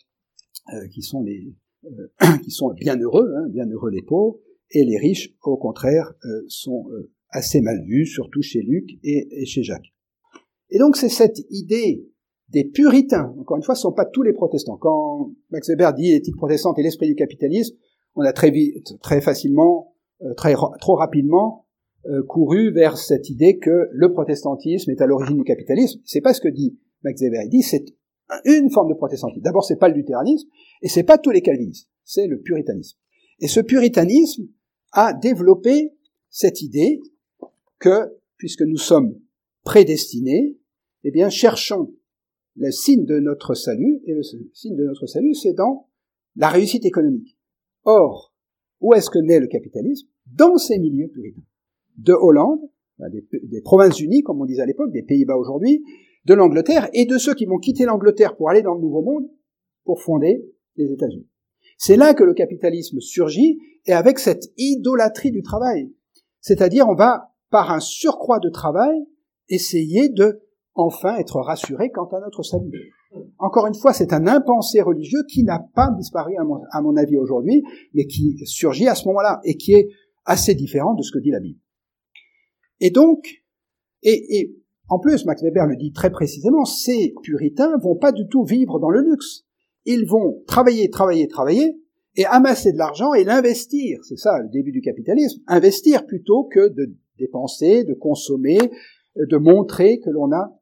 bienheureux, bienheureux les pauvres, et les riches, au contraire, sont assez mal vus, surtout chez Luc et chez Jacques. Et donc c'est cette idée des puritains, encore une fois, ce ne sont pas tous les protestants. Quand Max Weber dit l'éthique protestante et l'esprit du capitalisme, on a très vite, très facilement, trop rapidement couru vers cette idée que le protestantisme est à l'origine du capitalisme. C'est pas ce que dit Max Weber. Il dit c'est une forme de protestantisme. D'abord, c'est pas le luthéranisme, et c'est pas tous les calvinistes, c'est le puritanisme. Et ce puritanisme a développé cette idée que, puisque nous sommes prédestinés, eh bien, cherchons le signe de notre salut, et le signe de notre salut, c'est dans la réussite économique. Or, où est-ce que naît le capitalisme? Dans ces milieux puritains. De Hollande, des Provinces-Unies, comme on disait à l'époque, des Pays-Bas aujourd'hui, de l'Angleterre, et de ceux qui vont quitter l'Angleterre pour aller dans le Nouveau Monde, pour fonder les États-Unis. C'est là que le capitalisme surgit, et avec cette idolâtrie du travail. C'est-à-dire, on va, par un surcroît de travail, essayer de enfin être rassuré quant à notre salut. Encore une fois, c'est un impensé religieux qui n'a pas disparu, à mon avis, aujourd'hui, mais qui surgit à ce moment-là, et qui est assez différent de ce que dit la Bible. Et donc, et en plus, Max Weber le dit très précisément, ces puritains vont pas du tout vivre dans le luxe. Ils vont travailler, et amasser de l'argent et l'investir. C'est ça, le début du capitalisme. Investir plutôt que de dépenser, de consommer, de montrer que l'on a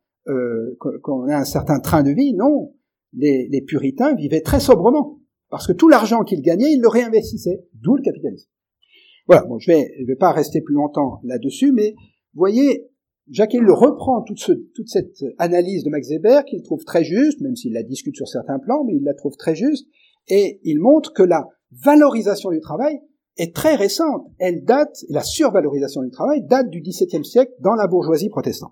un certain train de vie. Non. Les puritains vivaient très sobrement. Parce que tout l'argent qu'ils gagnaient, ils le réinvestissaient. D'où le capitalisme. Voilà. Bon, je vais pas rester plus longtemps là-dessus, mais vous voyez, Jacques Ellul reprend toute cette analyse de Max Weber qu'il trouve très juste, même s'il la discute sur certains plans, mais il la trouve très juste, et il montre que la valorisation du travail est très récente. La survalorisation du travail date du XVIIe siècle dans la bourgeoisie protestante.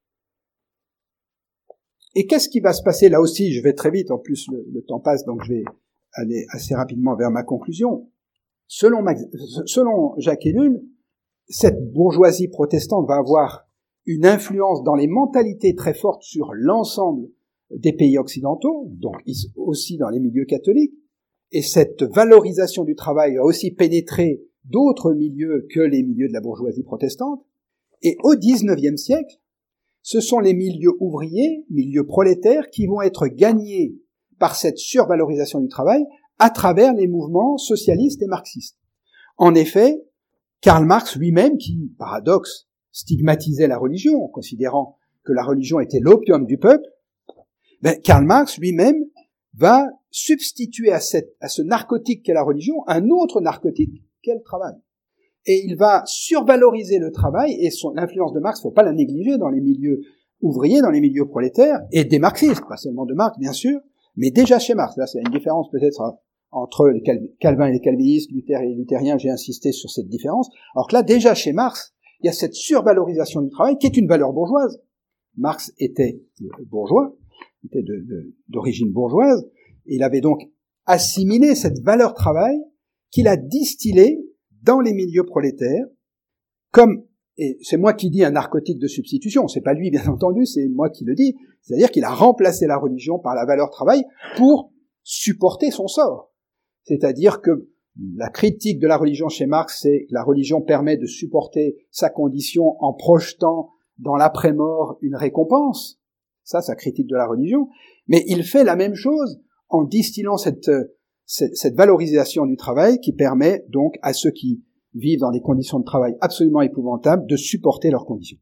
Et qu'est-ce qui va se passer là aussi? Je vais très vite, en plus le temps passe, donc je vais aller assez rapidement vers ma conclusion. Selon Jacques Ellul, cette bourgeoisie protestante va avoir une influence dans les mentalités très forte sur l'ensemble des pays occidentaux, donc aussi dans les milieux catholiques, et cette valorisation du travail va aussi pénétrer d'autres milieux que les milieux de la bourgeoisie protestante, et au XIXe siècle, ce sont les milieux ouvriers, milieux prolétaires, qui vont être gagnés par cette survalorisation du travail à travers les mouvements socialistes et marxistes. En effet, Karl Marx lui-même, qui, paradoxe, stigmatisait la religion, en considérant que la religion était l'opium du peuple, Karl Marx lui-même va substituer à ce narcotique qu'est la religion un autre narcotique qu'est le travail. Et il va survaloriser le travail, et l'influence de Marx, faut pas la négliger dans les milieux ouvriers, dans les milieux prolétaires, et des marxistes, pas seulement de Marx, bien sûr, mais déjà chez Marx. Là, c'est une différence peut-être entre les Calvin et les calvinistes, Luther et les luthériens, j'ai insisté sur cette différence. Alors que là, déjà chez Marx, il y a cette survalorisation du travail qui est une valeur bourgeoise. Marx était bourgeois, était d'origine bourgeoise, et il avait donc assimilé cette valeur travail qu'il a distillée dans les milieux prolétaires, et c'est moi qui dis un narcotique de substitution, c'est pas lui bien entendu, c'est moi qui le dis, c'est-à-dire qu'il a remplacé la religion par la valeur travail pour supporter son sort. C'est-à-dire que la critique de la religion chez Marx, c'est que la religion permet de supporter sa condition en projetant dans l'après-mort une récompense. Ça critique de la religion. Mais il fait la même chose en distillant cette valorisation du travail qui permet donc à ceux qui vivent dans des conditions de travail absolument épouvantables de supporter leurs conditions.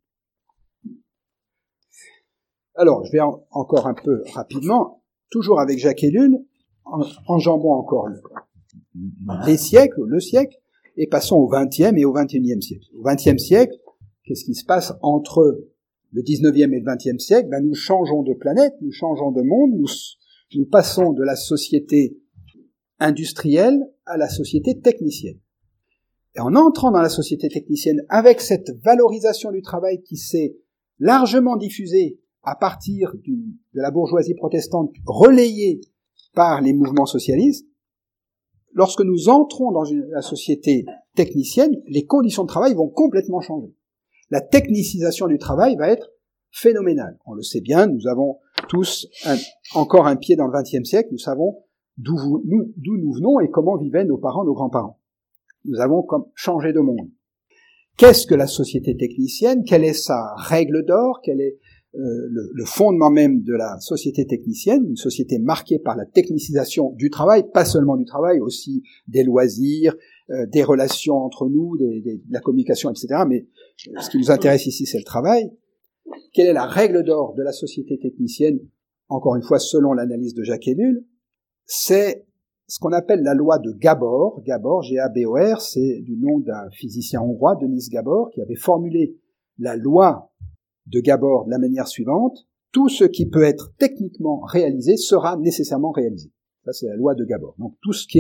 Alors, je vais encore un peu rapidement, toujours avec Jacques Ellul, enjambons encore les siècles, le siècle, et passons au XXe et au XXIe siècle. Au XXe siècle, qu'est-ce qui se passe entre le 19e et le 20e siècle? Nous changeons de planète, nous changeons de monde, nous passons de la société industrielle à la société technicienne. Et en entrant dans la société technicienne, avec cette valorisation du travail qui s'est largement diffusée à partir de la bourgeoisie protestante, relayée par les mouvements socialistes, lorsque nous entrons dans la société technicienne, les conditions de travail vont complètement changer. La technicisation du travail va être phénoménale. On le sait bien, nous avons tous encore un pied dans le XXe siècle, nous savons d'où nous venons et comment vivaient nos parents, nos grands-parents. Nous avons comme changé de monde. Qu'est-ce que la société technicienne? Quelle est sa règle d'or? Quel est le fondement même de la société technicienne? Une société marquée par la technicisation du travail, pas seulement du travail, aussi des loisirs, des relations entre nous, de la communication, etc. Mais ce qui nous intéresse ici, c'est le travail. Quelle est la règle d'or de la société technicienne? Encore une fois, selon l'analyse de Jacques Ellul, c'est ce qu'on appelle la loi de Gabor. Gabor, G-A-B-O-R, c'est du nom d'un physicien hongrois, Denis Gabor, qui avait formulé la loi de Gabor de la manière suivante: tout ce qui peut être techniquement réalisé sera nécessairement réalisé. Ça, c'est la loi de Gabor. Donc, tout ce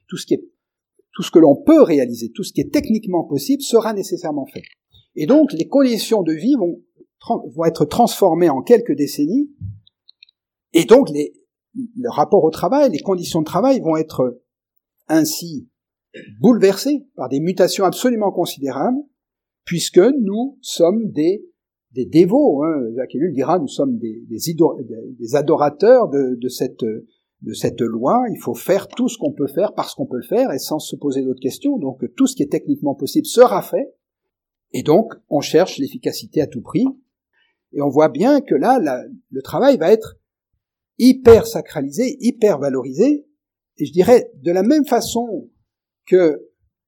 que l'on peut réaliser, tout ce qui est techniquement possible sera nécessairement fait. Et donc, les conditions de vie vont être transformées en quelques décennies, et donc le rapport au travail, les conditions de travail vont être ainsi bouleversées par des mutations absolument considérables, puisque nous sommes des dévots. Jacques Ellul dira, nous sommes des adorateurs de cette loi. Il faut faire tout ce qu'on peut faire parce qu'on peut le faire et sans se poser d'autres questions. Donc tout ce qui est techniquement possible sera fait. Et donc on cherche l'efficacité à tout prix. Et on voit bien que là, le travail va être hyper sacralisé, hyper valorisé. Et je dirais, de la même façon que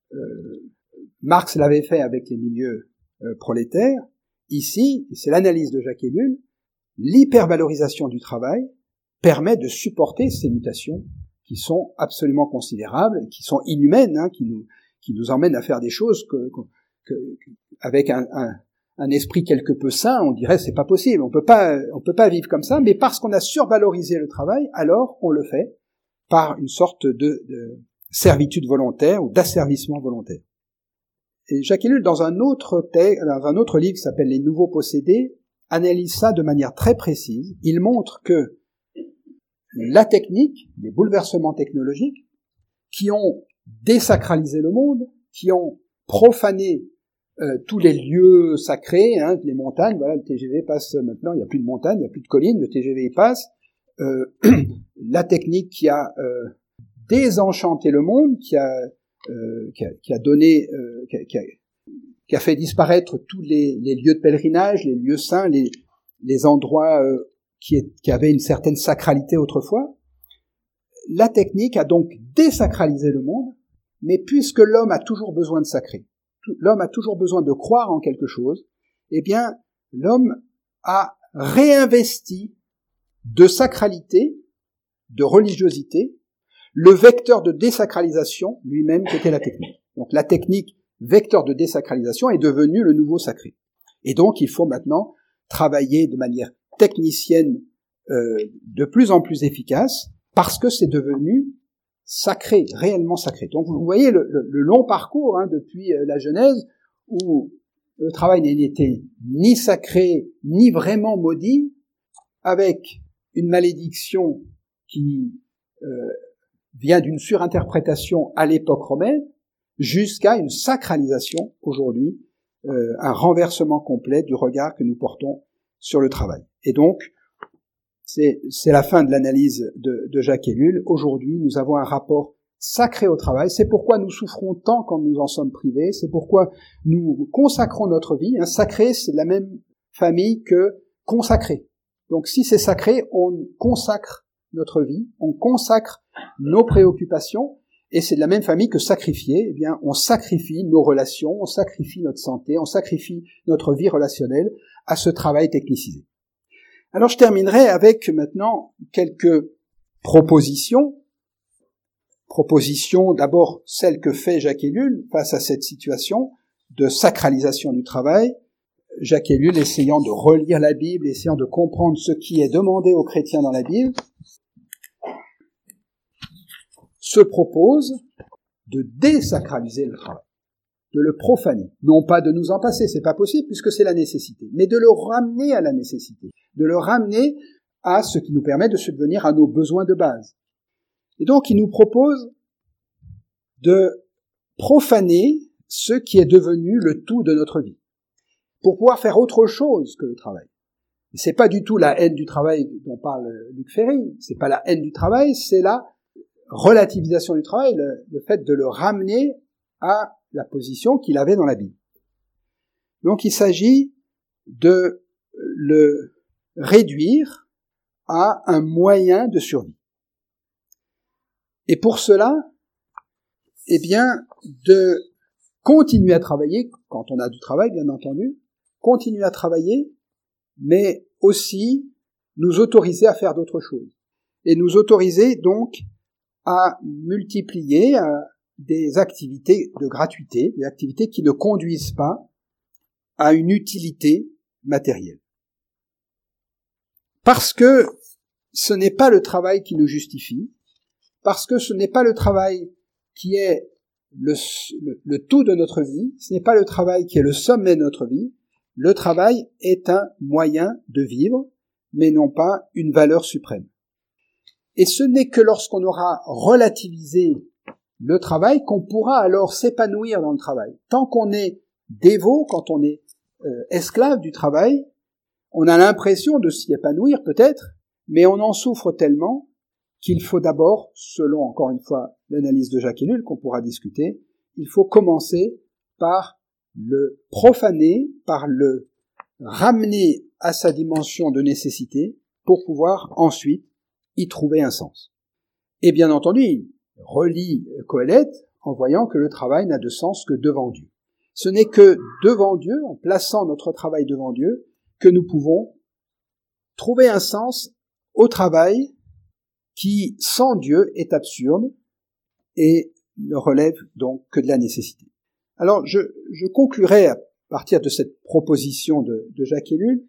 Marx l'avait fait avec les milieux prolétaires, ici, c'est l'analyse de Jacques Ellul, l'hypervalorisation du travail permet de supporter ces mutations qui sont absolument considérables, qui sont inhumaines, qui nous emmènent à faire des choses avec un esprit quelque peu sain, on dirait c'est pas possible, on peut pas vivre comme ça, mais parce qu'on a survalorisé le travail, alors on le fait par une sorte de servitude volontaire ou d'asservissement volontaire. Et Jacques Ellul, dans un autre livre qui s'appelle Les Nouveaux Possédés, analyse ça de manière très précise. Il montre que la technique, les bouleversements technologiques, qui ont désacralisé le monde, qui ont profané tous les lieux sacrés, les montagnes, voilà, le TGV passe maintenant, il n'y a plus de montagnes, il n'y a plus de collines, le TGV passe. La technique qui a désenchanté le monde, qui a fait disparaître tous les lieux de pèlerinage, les lieux saints, les endroits qui avaient une certaine sacralité autrefois. La technique a donc désacralisé le monde, mais puisque l'homme a toujours besoin de sacré, l'homme a toujours besoin de croire en quelque chose, eh bien, l'homme a réinvesti de sacralité, de religiosité, le vecteur de désacralisation lui-même qu'était la technique. Donc la technique, vecteur de désacralisation, est devenue le nouveau sacré. Et donc il faut maintenant travailler de manière technicienne de plus en plus efficace, parce que c'est devenu sacré, réellement sacré. Donc vous voyez le long parcours depuis la Genèse, où le travail n'était ni sacré, ni vraiment maudit, avec une malédiction qui vient d'une surinterprétation à l'époque romaine, jusqu'à une sacralisation aujourd'hui, un renversement complet du regard que nous portons sur le travail. Et donc, c'est la fin de l'analyse de Jacques Ellul. Aujourd'hui, nous avons un rapport sacré au travail. C'est pourquoi nous souffrons tant quand nous en sommes privés. C'est pourquoi nous consacrons notre vie. Sacré, c'est de la même famille que consacré. Donc, si c'est sacré, on consacre notre vie, on consacre nos préoccupations, et c'est de la même famille que sacrifier. Eh bien, on sacrifie nos relations, on sacrifie notre santé, on sacrifie notre vie relationnelle à ce travail technicisé. Alors, je terminerai avec maintenant quelques propositions. Propositions, d'abord celle que fait Jacques Ellul face à cette situation de sacralisation du travail, Jacques Ellul, essayant de relire la Bible, essayant de comprendre ce qui est demandé aux chrétiens dans la Bible, se propose de désacraliser le travail, de le profaner. Non pas de nous en passer, c'est pas possible puisque c'est la nécessité, mais de le ramener à la nécessité, de le ramener à ce qui nous permet de subvenir à nos besoins de base. Et donc, il nous propose de profaner ce qui est devenu le tout de notre vie, pour pouvoir faire autre chose que le travail. Et c'est pas du tout la haine du travail dont parle Luc Ferry, c'est pas la haine du travail, c'est la relativisation du travail, le fait de le ramener à la position qu'il avait dans la Bible. Donc il s'agit de le réduire à un moyen de survie. Et pour cela, eh bien, de continuer à travailler, quand on a du travail, bien entendu, continuer à travailler, mais aussi nous autoriser à faire d'autres choses. Et nous autoriser donc à multiplier des activités de gratuité, des activités qui ne conduisent pas à une utilité matérielle. Parce que ce n'est pas le travail qui nous justifie, parce que ce n'est pas le travail qui est le tout de notre vie, ce n'est pas le travail qui est le sommet de notre vie, le travail est un moyen de vivre, mais non pas une valeur suprême. Et ce n'est que lorsqu'on aura relativisé le travail qu'on pourra alors s'épanouir dans le travail. Tant qu'on est dévot, quand on est esclave du travail, on a l'impression de s'y épanouir peut-être, mais on en souffre tellement qu'il faut d'abord, selon encore une fois l'analyse de Jacques Ellul qu'on pourra discuter, il faut commencer par le profaner, par le ramener à sa dimension de nécessité pour pouvoir ensuite y trouver un sens. Et bien entendu, il relie Qoéleth en voyant que le travail n'a de sens que devant Dieu. Ce n'est que devant Dieu, en plaçant notre travail devant Dieu, que nous pouvons trouver un sens au travail qui, sans Dieu, est absurde et ne relève donc que de la nécessité. Alors, je conclurai à partir de cette proposition de Jacques Ellul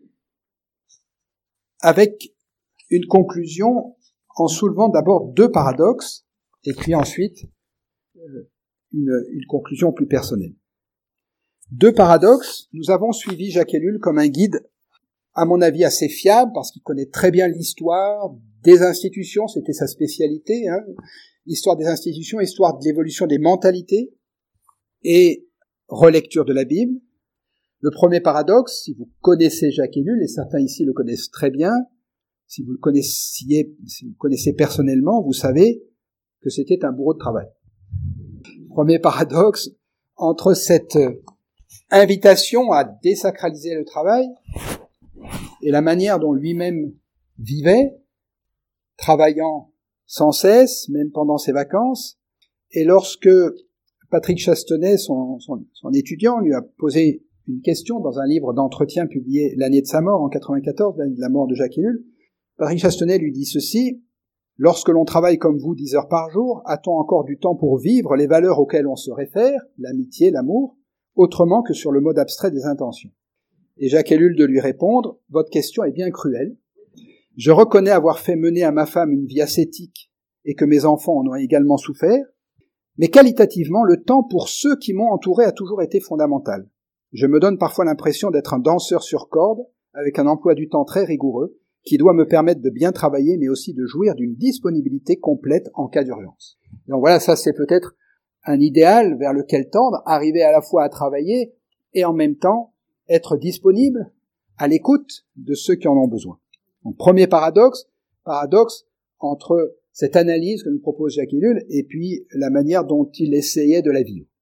avec une conclusion en soulevant d'abord deux paradoxes et puis ensuite une conclusion plus personnelle. Deux paradoxes, nous avons suivi Jacques Ellul comme un guide, à mon avis assez fiable, parce qu'il connaît très bien l'histoire des institutions, c'était sa spécialité, histoire des institutions, histoire de l'évolution des mentalités, et relecture de la Bible. Le premier paradoxe, si vous connaissez Jacques Ellul, et certains ici le connaissent très bien, si vous le connaissez personnellement, vous savez que c'était un bourreau de travail. Premier paradoxe, entre cette invitation à désacraliser le travail et la manière dont lui-même vivait, travaillant sans cesse, même pendant ses vacances, et lorsque Patrick Chastenay, son étudiant, lui a posé une question dans un livre d'entretien publié l'année de sa mort, en 94, l'année de la mort de Jacques Ellul, Patrick Chastenay lui dit ceci: « Lorsque l'on travaille comme vous 10 heures par jour, a-t-on encore du temps pour vivre les valeurs auxquelles on se réfère, l'amitié, l'amour, autrement que sur le mode abstrait des intentions ?» Et Jacques Ellul de lui répondre: « Votre question est bien cruelle. Je reconnais avoir fait mener à ma femme une vie ascétique et que mes enfants en ont également souffert, mais qualitativement, le temps pour ceux qui m'ont entouré a toujours été fondamental. Je me donne parfois l'impression d'être un danseur sur corde, avec un emploi du temps très rigoureux, qui doit me permettre de bien travailler, mais aussi de jouir d'une disponibilité complète en cas d'urgence. » Donc voilà, ça c'est peut-être un idéal vers lequel tendre, arriver à la fois à travailler et en même temps être disponible à l'écoute de ceux qui en ont besoin. Donc premier paradoxe entre cette analyse que nous propose Jacques Ellul et puis la manière dont il essayait de la vivre.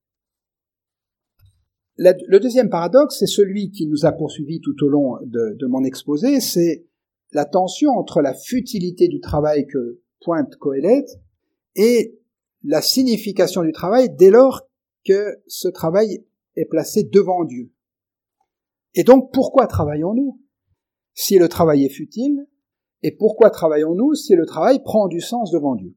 Le deuxième paradoxe, c'est celui qui nous a poursuivis tout au long de mon exposé, c'est la tension entre la futilité du travail que pointe Qoéleth et la signification du travail dès lors que ce travail est placé devant Dieu. Et donc, pourquoi travaillons-nous si le travail est futile? Et pourquoi travaillons-nous si le travail prend du sens devant Dieu?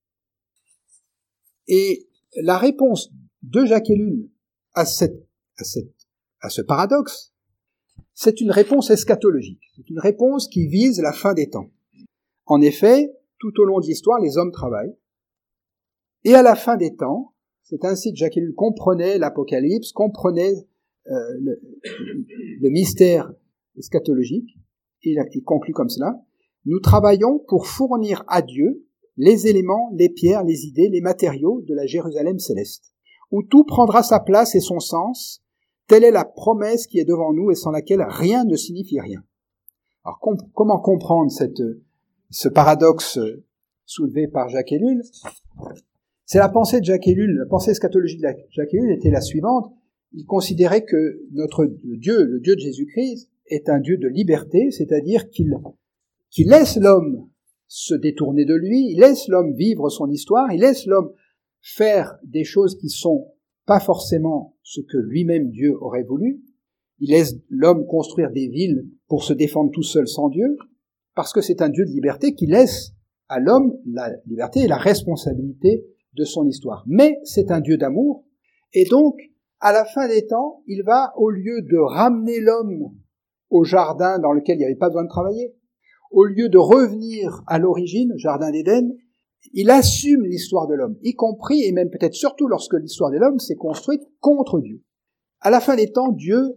Et la réponse de Jacques Ellul à ce paradoxe c'est une réponse eschatologique. C'est une réponse qui vise la fin des temps. En effet, tout au long de l'histoire, les hommes travaillent. Et à la fin des temps, c'est ainsi que Jacques Ellul comprenait l'Apocalypse, comprenait le mystère eschatologique. Il conclut comme cela. Nous travaillons pour fournir à Dieu les éléments, les pierres, les idées, les matériaux de la Jérusalem céleste, où tout prendra sa place et son sens. Telle est la promesse qui est devant nous et sans laquelle rien ne signifie rien. Alors comment comprendre ce paradoxe soulevé par Jacques Ellul? C'est la pensée de Jacques Ellul, la pensée eschatologique de Jacques Ellul était la suivante. Il considérait que notre Dieu, le Dieu de Jésus-Christ, est un Dieu de liberté, c'est-à-dire qu'il laisse l'homme se détourner de lui, il laisse l'homme vivre son histoire, il laisse l'homme faire des choses qui sont pas forcément ce que lui-même Dieu aurait voulu, il laisse l'homme construire des villes pour se défendre tout seul sans Dieu, parce que c'est un Dieu de liberté qui laisse à l'homme la liberté et la responsabilité de son histoire. Mais c'est un Dieu d'amour, et donc, à la fin des temps, il va, au lieu de ramener l'homme au jardin dans lequel il n'y avait pas besoin de travailler, au lieu de revenir à l'origine, jardin d'Éden, il assume l'histoire de l'homme, y compris, et même peut-être surtout lorsque l'histoire de l'homme s'est construite contre Dieu. À la fin des temps, Dieu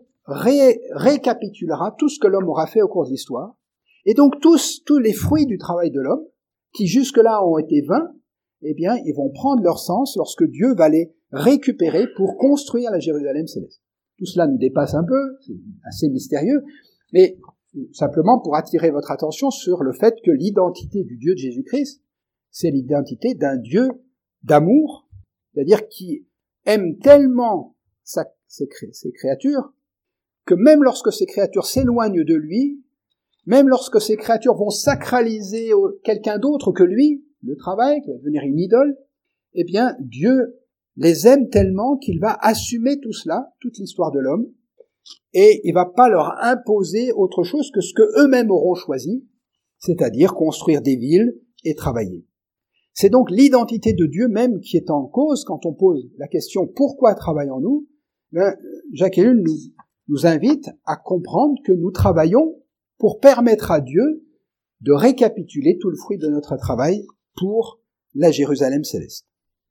récapitulera tout ce que l'homme aura fait au cours de l'histoire, et donc tous les fruits du travail de l'homme, qui jusque-là ont été vains, eh bien, ils vont prendre leur sens lorsque Dieu va les récupérer pour construire la Jérusalem céleste. Tout cela nous dépasse un peu, c'est assez mystérieux, mais simplement pour attirer votre attention sur le fait que l'identité du Dieu de Jésus-Christ, c'est l'identité d'un Dieu d'amour, c'est-à-dire qui aime tellement ses créatures, que même lorsque ces créatures s'éloignent de lui, même lorsque ces créatures vont sacraliser quelqu'un d'autre que lui, le travail, qui va devenir une idole, eh bien, Dieu les aime tellement qu'il va assumer tout cela, toute l'histoire de l'homme, et il va pas leur imposer autre chose que ce que eux-mêmes auront choisi, c'est-à-dire construire des villes et travailler. C'est donc l'identité de Dieu même qui est en cause quand on pose la question « Pourquoi travaillons-nous » Jacques Ellul nous invite à comprendre que nous travaillons pour permettre à Dieu de récapituler tout le fruit de notre travail pour la Jérusalem céleste.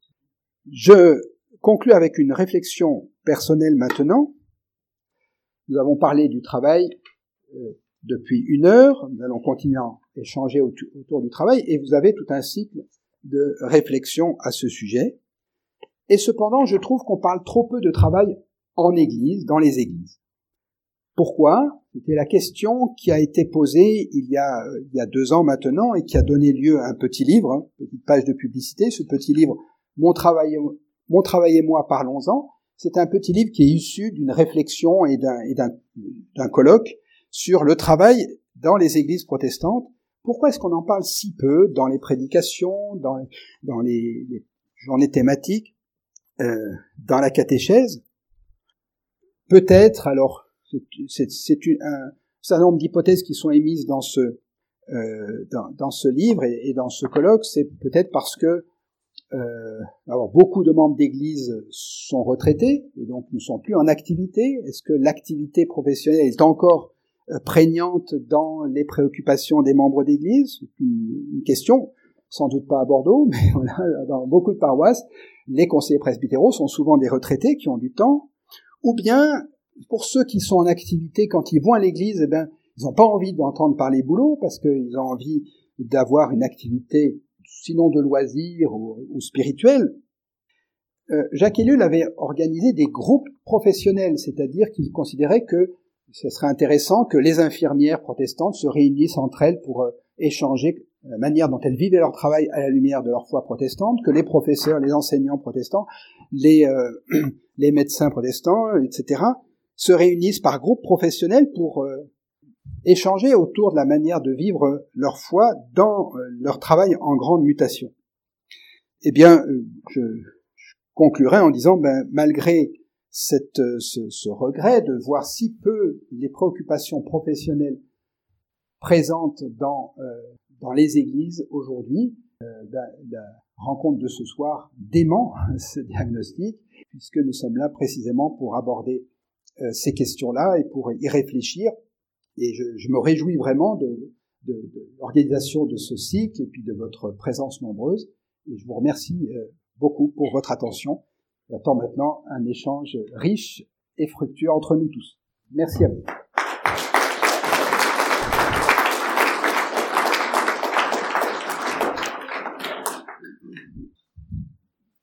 Je conclus avec une réflexion personnelle maintenant. Nous avons parlé du travail depuis 1 heure, nous allons continuer à échanger autour du travail, et vous avez tout un cycle de réflexion à ce sujet. Et cependant, je trouve qu'on parle trop peu de travail en Église, dans les églises. Pourquoi? C'était la question qui a été posée il y a 2 ans maintenant et qui a donné lieu à un petit livre, une petite page de publicité. Ce petit livre, Mon travail et moi, parlons-en. C'est un petit livre qui est issu d'une réflexion et d'un colloque sur le travail dans les églises protestantes. Pourquoi est-ce qu'on en parle si peu dans les prédications, dans les journées thématiques, dans la catéchèse? Peut-être, alors, c'est un certain nombre d'hypothèses qui sont émises dans ce livre et dans ce colloque. C'est peut-être parce que alors beaucoup de membres d'église sont retraités et donc ne sont plus en activité. Est-ce que l'activité professionnelle est encore prégnante dans les préoccupations des membres d'église? C'est une question, sans doute pas à Bordeaux, mais voilà, dans beaucoup de paroisses, les conseillers presbytéraux sont souvent des retraités qui ont du temps, ou bien pour ceux qui sont en activité, quand ils vont à l'église, eh ben, ils n'ont pas envie d'entendre parler boulot parce qu'ils ont envie d'avoir une activité, sinon de loisirs ou spirituelle. Jacques Ellul avait organisé des groupes professionnels, c'est-à-dire qu'il considérait que ce serait intéressant que les infirmières protestantes se réunissent entre elles pour échanger la manière dont elles vivaient leur travail à la lumière de leur foi protestante, que les professeurs, les enseignants protestants, les médecins protestants, etc., se réunissent par groupe professionnel pour échanger autour de la manière de vivre leur foi dans leur travail en grande mutation. Eh bien, je conclurai en disant, malgré ce regret de voir si peu les préoccupations professionnelles présentes dans les églises aujourd'hui, la rencontre de ce soir dément ce diagnostic, puisque nous sommes là précisément pour aborder ces questions-là et pour y réfléchir. Et je me réjouis vraiment de l'organisation de ce cycle et puis de votre présence nombreuse. Et je vous remercie beaucoup pour votre attention. J'attends maintenant un échange riche et fructueux entre nous tous. Merci à vous.